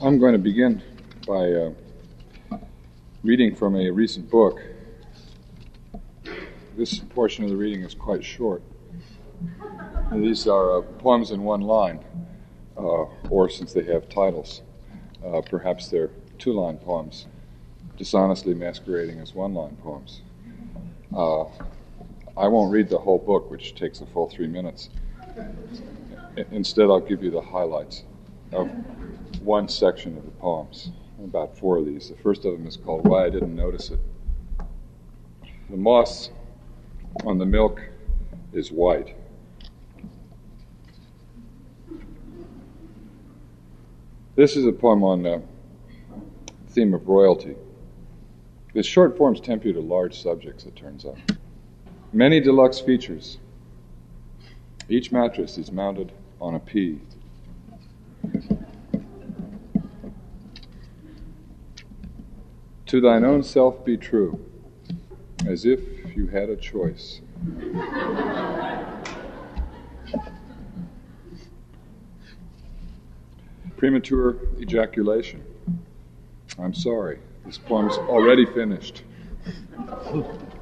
I'm going to begin by reading from a recent book. This portion of the reading is quite short. And these are poems in one line, or since they have titles, perhaps they're two-line poems, dishonestly masquerading as one-line poems. I won't read the whole book, which takes a full 3 minutes. Instead, I'll give you the highlights of one section of the poems, about 4 of these. The first of them is called Why I Didn't Notice It. The moss on the milk is white. This is a poem on the theme of royalty. The short forms tempt you to large subjects, it turns out. Many deluxe features. Each mattress is mounted on a pea. To thine own self be true, as if you had a choice. Premature ejaculation. I'm sorry, this poem's already finished.